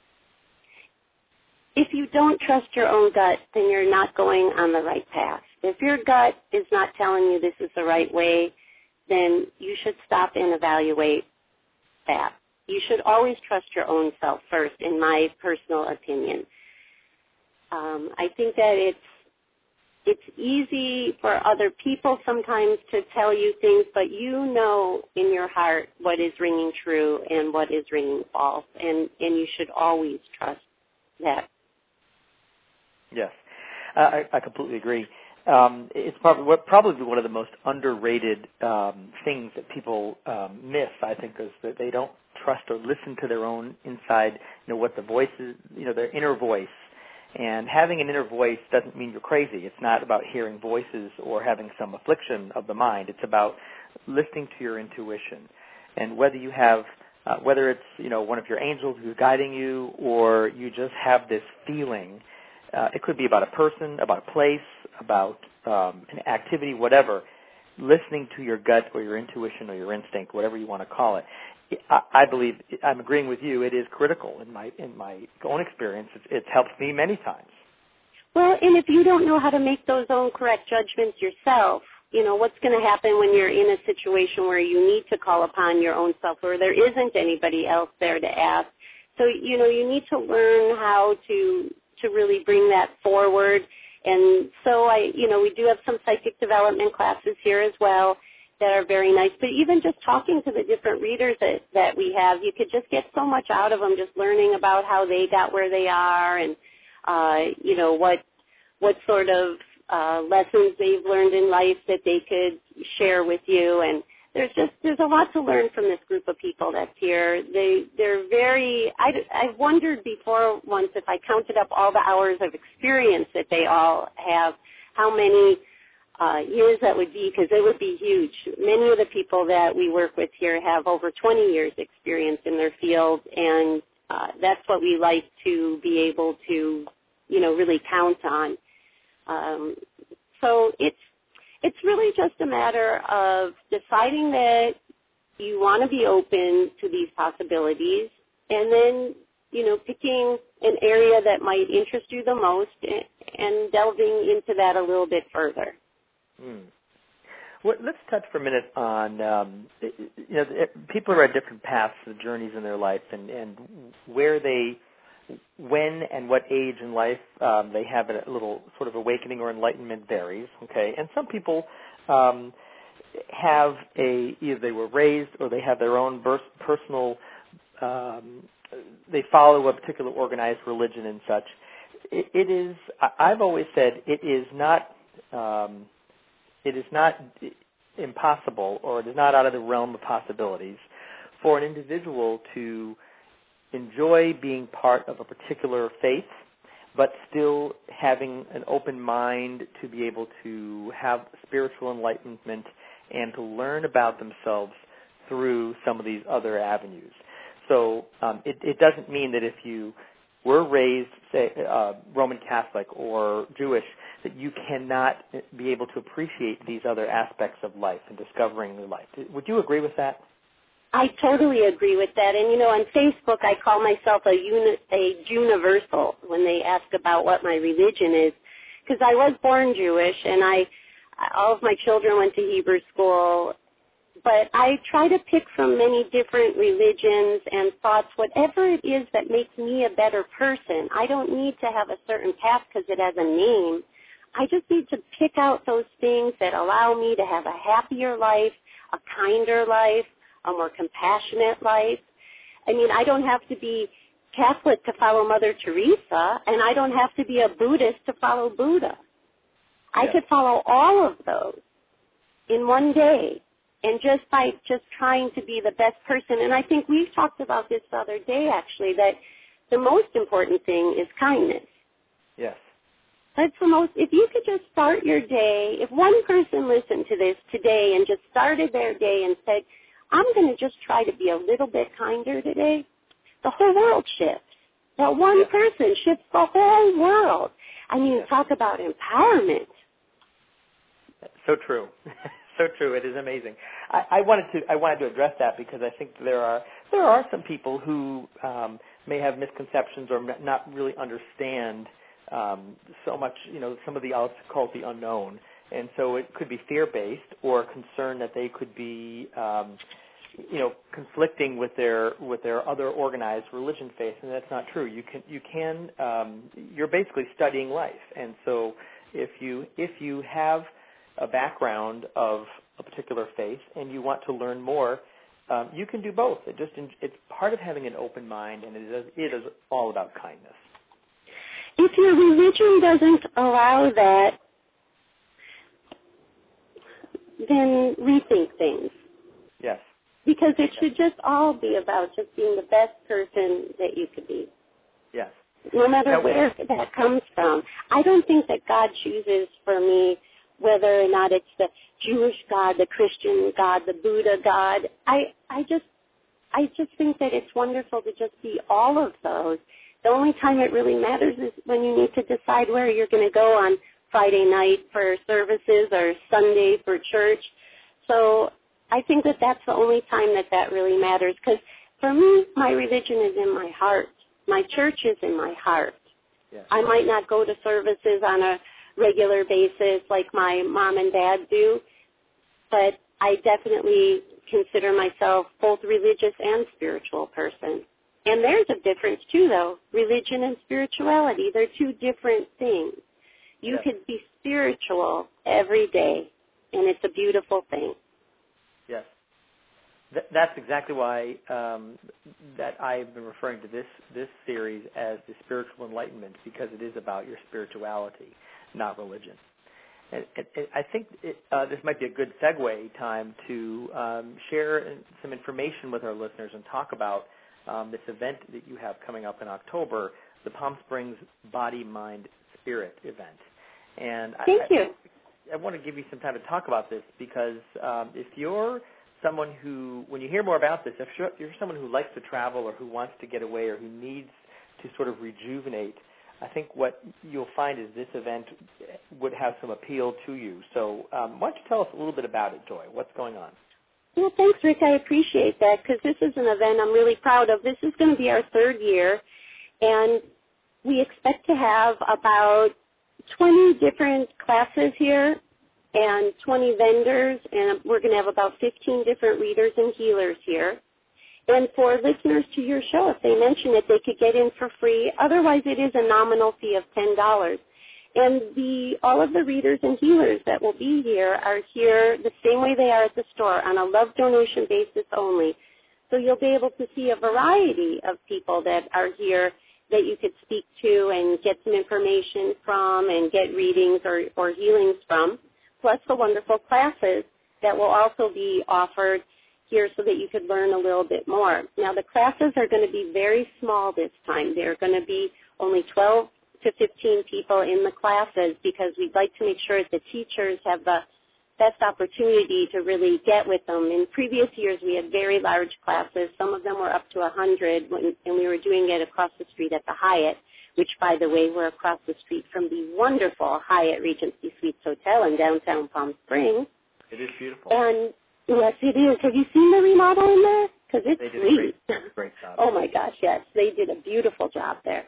If you don't trust your own gut, then you're not going on the right path. If your gut is not telling you this is the right way, then you should stop and evaluate that. You should always trust your own self first, in my personal opinion. Um, I think that it's it's easy for other people sometimes to tell you things, but you know in your heart what is ringing true and what is ringing false, and, and you should always trust that. Yes, uh, I, I completely agree. Um, it's probably probably one of the most underrated um, things that people um, miss, I think, is that they don't trust or listen to their own inside, you know, what the voice is, you know, their inner voice. And having an inner voice doesn't mean you're crazy. It's not about hearing voices or having some affliction of the mind. It's about listening to your intuition. And whether you have, uh, whether it's, you know, one of your angels who's guiding you, or you just have this feeling, uh, it could be about a person, about a place, about um, an activity, whatever, listening to your gut or your intuition or your instinct, whatever you want to call it. I, I believe, I'm agreeing with you, it is critical in my in my own experience. It's, it's helped me many times. Well, and if you don't know how to make those own correct judgments yourself, you know, what's going to happen when you're in a situation where you need to call upon your own self, or there isn't anybody else there to ask. So, you know, you need to learn how to to really bring that forward. And so I, you know, we do have some psychic development classes here as well that are very nice. But even just talking to the different readers that, that we have, you could just get so much out of them, just learning about how they got where they are, and, uh, you know, what what sort of uh, lessons they've learned in life that they could share with you. And there's just, there's a lot to learn from this group of people that's here. They, they're very, I, I wondered before once if I counted up all the hours of experience that they all have, how many uh, years that would be, because it would be huge. Many of the people that we work with here have over twenty years experience in their field, and uh, that's what we like to be able to, you know, really count on. Um, so it's, It's really just a matter of deciding that you want to be open to these possibilities, and then, you know, picking an area that might interest you the most and, and delving into that a little bit further. Hmm. Well, let's touch for a minute on, um, you know, people are at different paths, the journeys in their life, and, and where they, when and what age in life um, they have a little sort of awakening or enlightenment varies, okay? And some people um, have a, either they were raised or they have their own burst, personal, um, they follow a particular organized religion and such. It, it is, I've always said, it is not, um, it is not impossible, or it is not out of the realm of possibilities for an individual to enjoy being part of a particular faith, but still having an open mind to be able to have spiritual enlightenment and to learn about themselves through some of these other avenues. So um, it, it doesn't mean that if you were raised, say, uh, Roman Catholic or Jewish, that you cannot be able to appreciate these other aspects of life and discovering new life. Would you agree with that? I totally agree with that. And, you know, on Facebook, I call myself a, uni- a Juniversal when they ask about what my religion is, because I was born Jewish, and I, all of my children went to Hebrew school, but I try to pick from many different religions and thoughts, whatever it is that makes me a better person. I don't need to have a certain path because it has a name. I just need to pick out those things that allow me to have a happier life, a kinder life, a more compassionate life. I mean, I don't have to be Catholic to follow Mother Teresa, and I don't have to be a Buddhist to follow Buddha. I yeah. could follow all of those in one day, and just by just trying to be the best person. And I think we've talked about this the other day, actually, that the most important thing is kindness. Yes. That's the most, if you could just start your day, if one person listened to this today and just started their day and said, I'm going to just try to be a little bit kinder today, the whole world shifts. That one yeah. person shifts the whole world. I mean, yeah. talk about empowerment. So true. So true. It is amazing. I, I wanted to I wanted to address that because I think there are there are some people who um, may have misconceptions or not really understand um, so much, you know, some of the, I'll call it the unknown. And so it could be fear-based or concern that they could be, um, you know, conflicting with their with their other organized religion faith, and that's not true. You can you can um, you're basically studying life, and so if you if you have a background of a particular faith and you want to learn more, um, you can do both. It just it's part of having an open mind, and it is, it is all about kindness. If your religion doesn't allow that, then rethink things. Yes. Because it should just all be about just being the best person that you could be. Yes. No matter now, where that comes from. I don't think that God chooses for me whether or not it's the Jewish God, the Christian God, the Buddha God. I, I just I just think that it's wonderful to just be all of those. The only time it really matters is when you need to decide where you're going to go on Friday night for services or Sunday for church. So I think that that's the only time that that really matters, because for me, my religion is in my heart. My church is in my heart. Yes. I might not go to services on a regular basis like my mom and dad do, but I definitely consider myself both religious and spiritual person. And there's a difference, too, though. Religion and spirituality, they're two different things. You yes. could be spiritual every day, and it's a beautiful thing. Yes. Th- that's exactly why um, that I've been referring to this, this series as the spiritual enlightenment, because it is about your spirituality, not religion. And, and, and I think it, uh, this might be a good segue time to um, share some information with our listeners and talk about um, this event that you have coming up in October, the Palm Springs Body, Mind, Spirit event. And Thank I, you. I, I want to give you some time to talk about this, because um, if you're someone who, when you hear more about this, if you're, you're someone who likes to travel or who wants to get away or who needs to sort of rejuvenate, I think what you'll find is this event would have some appeal to you. So um, why don't you tell us a little bit about it, Joy? What's going on? Well, thanks, Rick. I appreciate that, because this is an event I'm really proud of. This is going to be our third year, and we expect to have about twenty different classes here and twenty vendors, and we're going to have about fifteen different readers and healers here. And for listeners to your show, if they mention it, they could get in for free. Otherwise, it is a nominal fee of ten dollars. And the all of the readers and healers that will be here are here the same way they are at the store, on a love donation basis only. So you'll be able to see a variety of people that are here that you could speak to and get some information from and get readings or, or healings from, plus the wonderful classes that will also be offered here so that you could learn a little bit more. Now, the classes are going to be very small this time. They're going to be only twelve to fifteen people in the classes, because we'd like to make sure that the teachers have the best opportunity to really get with them. In previous years, we had very large classes. Some of them were up to one hundred, when, and we were doing it across the street at the Hyatt, which, by the way, we're across the street from the wonderful Hyatt Regency Suites Hotel in downtown Palm Springs. It is beautiful. And yes, it is. Have you seen the remodel in there? Because it's they did sweet. A great, great job. Oh, my gosh, yes. They did a beautiful job there.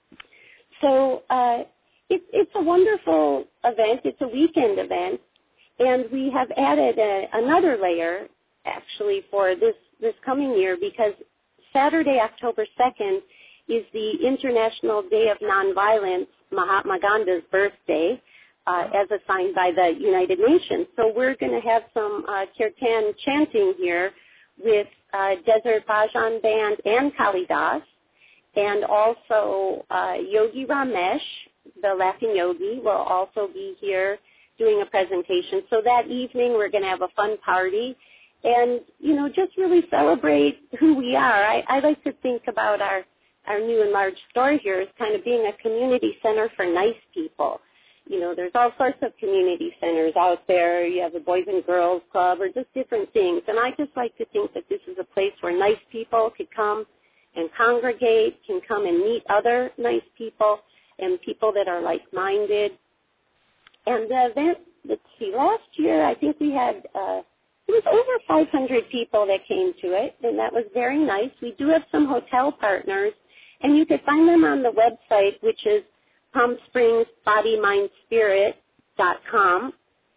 So uh, it, it's a wonderful event. It's a weekend event. And we have added a, another layer, actually, for this, this coming year, because Saturday, October second, is the International Day of Nonviolence, Mahatma Gandhi's birthday, uh, as assigned by the United Nations. So we're going to have some uh, kirtan chanting here with uh, Desert Bhajan Band and Kalidas, and also uh, Yogi Ramesh, the Laughing Yogi, will also be here doing a presentation. So that evening we're going to have a fun party and, you know, just really celebrate who we are. I, I like to think about our, our new and large store here as kind of being a community center for nice people. You know, there's all sorts of community centers out there. You have a Boys and Girls Club or just different things. And I just like to think that this is a place where nice people could come and congregate, can come and meet other nice people and people that are like-minded. And the event, let's see, last year I think we had, uh, it was over five hundred people that came to it, and that was very nice. We do have some hotel partners, and you can find them on the website, which is Palm Springs Body Mind Spirit dot com.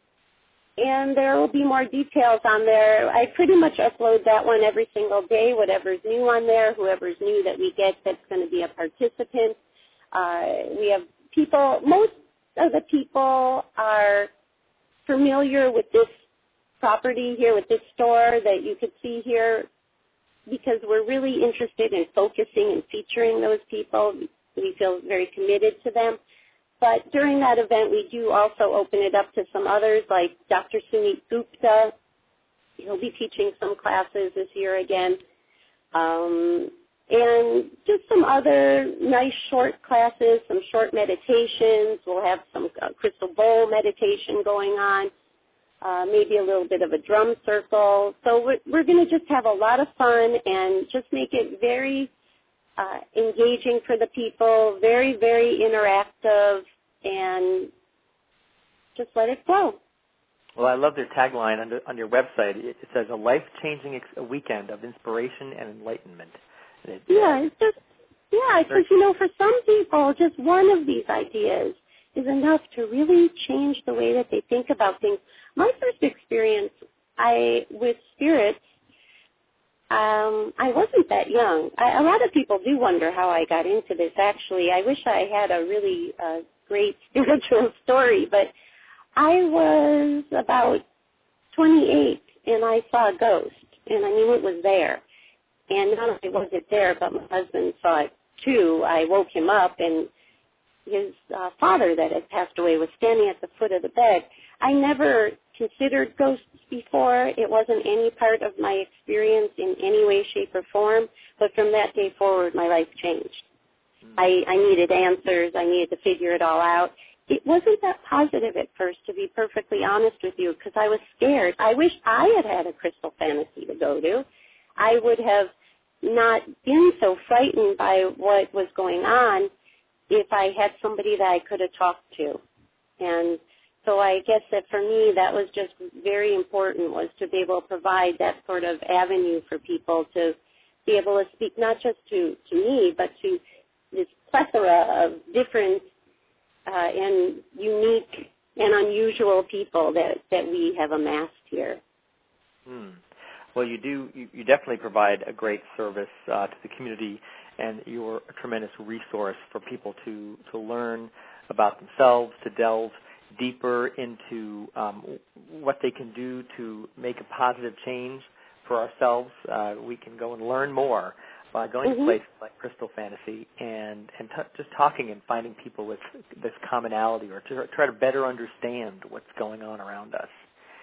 And there will be more details on there. I pretty much upload that one every single day, whatever's new on there, whoever's new that we get that's going to be a participant. Uh, we have people, most of the people familiar with this property here, with this store that you could see here, because we're really interested in focusing and featuring those people. We feel very committed to them. But during that event, we do also open it up to some others, like Doctor Sunit Gupta. He'll be teaching some classes this year again. Um, and just some other nice short classes, some short meditations. We'll have some uh, crystal bowl meditation going on, uh, maybe a little bit of a drum circle. So we're, we're going to just have a lot of fun and just make it very uh, engaging for the people, very, very interactive, and just let it flow. Well, I love their tagline on, the, on your website. It says, a life-changing ex- weekend of inspiration and enlightenment. And it, yeah, it's just, yeah, it's just, you know, for some people, just one of these ideas is enough to really change the way that they think about things. My first experience I with spirits, um, I wasn't that young. I, a lot of people do wonder how I got into this, actually. I wish I had a really uh, great spiritual story, but I was about twenty-eight, and I saw a ghost, and I knew it was there. And not only was it there, but my husband saw it too. I woke him up, and his uh, father that had passed away was standing at the foot of the bed. I never considered ghosts before. It wasn't any part of my experience in any way, shape, or form. But from that day forward, my life changed. Mm-hmm. I, I needed answers. I needed to figure it all out. It wasn't that positive at first, to be perfectly honest with you, because I was scared. I wish I had had a crystal fantasy to go to. I would have not been so frightened by what was going on if I had somebody that I could have talked to. And so I guess that for me that was just very important, was to be able to provide that sort of avenue for people to be able to speak not just to, to me, but to this plethora of different Uh, and unique and unusual people that, that we have amassed here. Hmm. Well, you do. You, you definitely provide a great service uh, to the community, and you're a tremendous resource for people to, to learn about themselves, to delve deeper into um, what they can do to make a positive change for ourselves. Uh, we can go and learn more by going mm-hmm. to places like Crystal Fantasy and, and t- just talking and finding people with this commonality, or to try to better understand what's going on around us.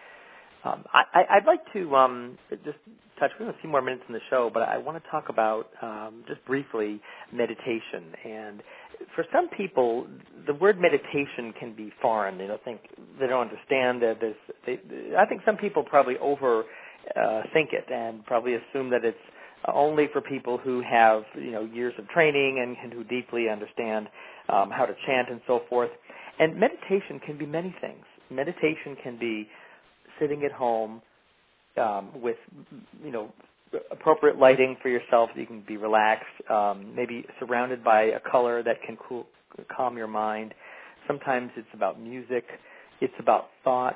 Um, I, I'd like to um, just touch, we have a few more minutes in the show, but I want to talk about um, just briefly meditation. And for some people, the word meditation can be foreign. They don't think, they don't understand that there's, they, I think some people probably over uh, think it and probably assume that it's only for people who have, you know, years of training and, and who deeply understand um, how to chant and so forth. And meditation can be many things. Meditation can be sitting at home um, with, you know, appropriate lighting for yourself so you can be relaxed, um, maybe surrounded by a color that can cool, calm your mind. Sometimes it's about music. It's about thought.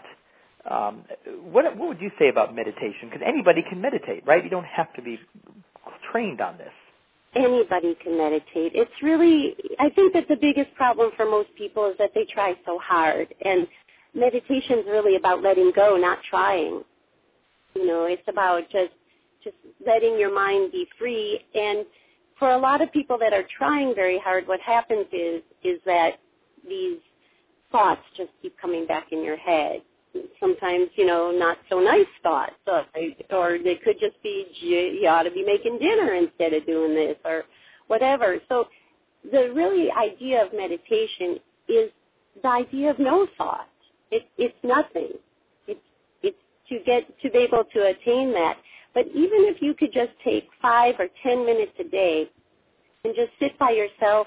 Um, what, what would you say about meditation? Because anybody can meditate, right? You don't have to be trained on this. Anybody can meditate. It's really, I think that the biggest problem for most people is that they try so hard. And meditation is really about letting go, not trying. You know, it's about just just letting your mind be free. And for a lot of people that are trying very hard, what happens is is that these thoughts just keep coming back in your head. Sometimes, you know, not so nice thoughts, or, or they could just be, you ought to be making dinner instead of doing this, or whatever. So the really idea of meditation is the idea of no thought. It, it's nothing. It's, it's to get to be able to attain that. But even if you could just take five or ten minutes a day and just sit by yourself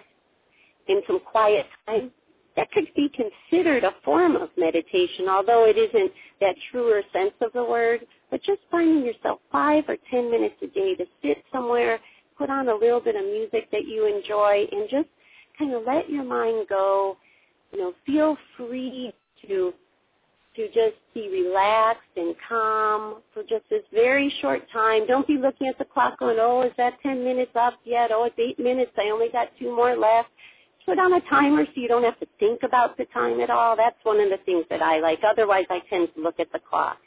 in some quiet time, that could be considered a form of meditation, although it isn't that truer sense of the word. But just finding yourself five or ten minutes a day to sit somewhere, put on a little bit of music that you enjoy, and just kind of let your mind go, you know, feel free to to just be relaxed and calm for just this very short time. Don't be looking at the clock going, oh, is that ten minutes up yet? Oh, it's eight minutes. I only got two more left. put on a timer so you don't have to think about the time at all. That's one of the things that I like. Otherwise, I tend to look at the clock.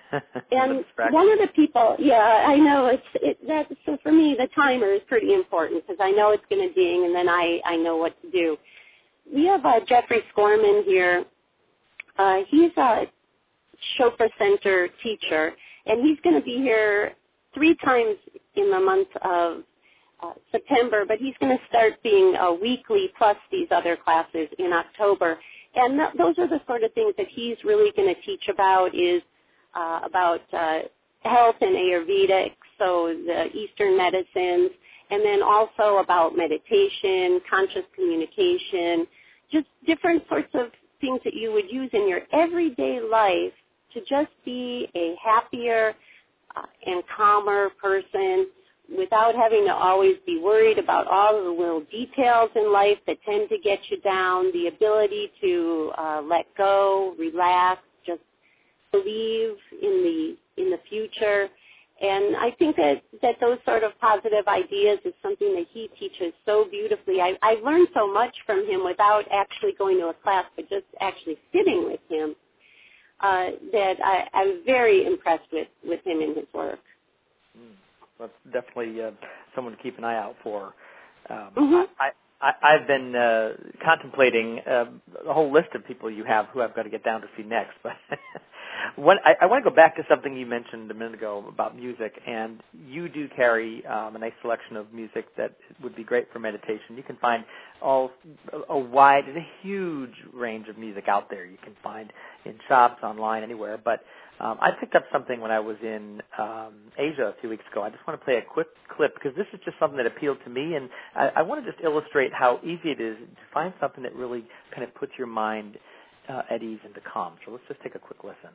And one of the people, yeah, I know it's it. That so for me, the timer is pretty important because I know it's going to ding, and then I I know what to do. We have uh, Jeffrey Scorman here. Uh, he's a Chopra Center teacher, and he's going to be here three times in the month of uh, September, but he's going to start being uh, weekly plus these other classes in October. And th- those are the sort of things that he's really going to teach about is uh, about uh, health and Ayurvedic, so the Eastern medicines, and then also about meditation, conscious communication, just different sorts of things that you would use in your everyday life to just be a happier uh, and calmer person without having to always be worried about all of the little details in life that tend to get you down, the ability to uh, let go, relax, just believe in the in the future. And I think that, that those sort of positive ideas is something that he teaches so beautifully. I, I've learned so much from him without actually going to a class, but just actually sitting with him, uh, that I, I'm very impressed with, with him and his work. Mm. That's definitely uh, someone to keep an eye out for. Um, mm-hmm. I, I, I've been uh, contemplating uh, a whole list of people you have who I've got to get down to see next. But one, I, I want to go back to something you mentioned a minute ago about music, and you do carry um, a nice selection of music that would be great for meditation. You can find all a wide, there's a huge range of music out there. You can find in shops, online, anywhere. But Um, I picked up something when I was in um, Asia a few weeks ago. I just want to play a quick clip because this is just something that appealed to me, and I, I want to just illustrate how easy it is to find something that really kind of puts your mind uh, at ease and to calm. So let's just take a quick listen.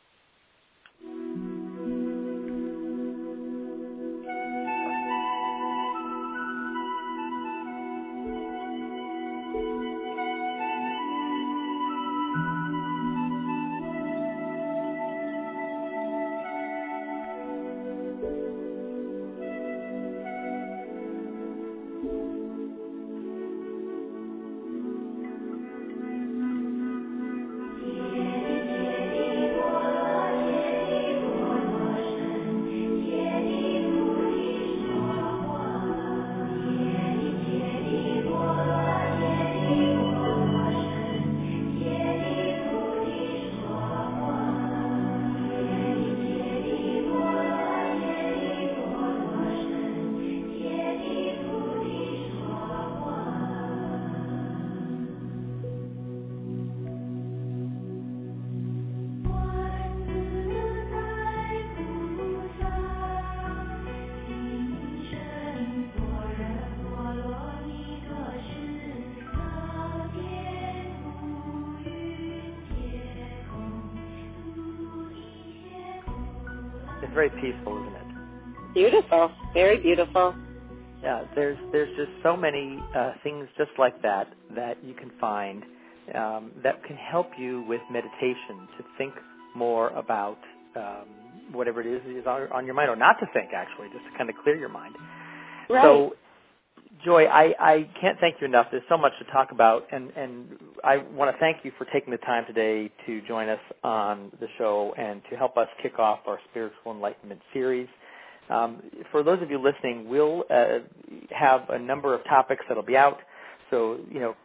It's very peaceful, isn't it? Beautiful, very beautiful. Yeah, there's there's just so many uh, things just like that that you can find um, that can help you with meditation to think more about um, whatever it is is on, on your mind, or not to think, actually, just to kind of clear your mind. Right. So, Joy, I, I can't thank you enough. There's so much to talk about, and, and I want to thank you for taking the time today to join us on the show and to help us kick off our Spiritual Enlightenment series. Um, for those of you listening, we'll uh, have a number of topics that will be out, so, you know,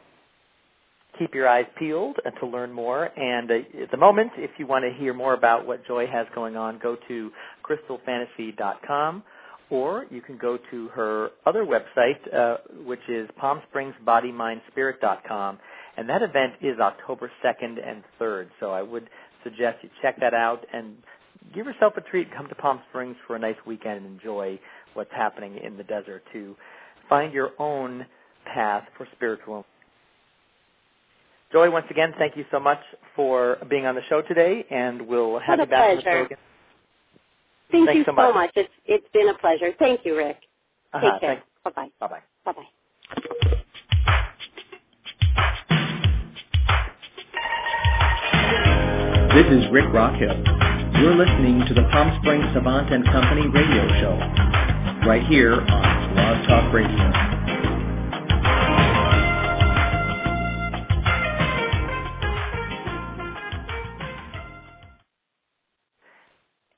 keep your eyes peeled to learn more. And uh, at the moment, if you want to hear more about what Joy has going on, go to crystal fantasy dot com. Or you can go to her other website, uh, which is palm springs body mind spirit dot com, and that event is October second and third. So I would suggest you check that out and give yourself a treat. Come to Palm Springs for a nice weekend and enjoy what's happening in the desert to find your own path for spiritual. Joy, once again, thank you so much for being on the show today, and we'll have What a you back on the pleasure. show again. Thank Thanks you so so much. much. It's it's been a pleasure. Thank you, Rick. Uh-huh, Take care. thanks. Bye-bye. Bye-bye. Bye-bye. This is Rick Rockhill. You're listening to the Palm Springs Savant and Company radio show, right here on Blog Talk Radio.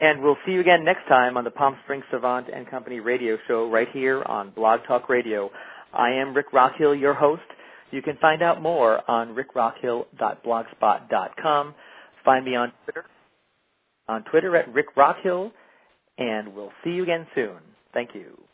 And we'll see you again next time on the Palm Springs Savant and Company radio show right here on Blog Talk Radio. I am Rick Rockhill, your host. You can find out more on rick rockhill dot blogspot dot com. Find me on Twitter, on Twitter at Rick Rockhill, and we'll see you again soon. Thank you.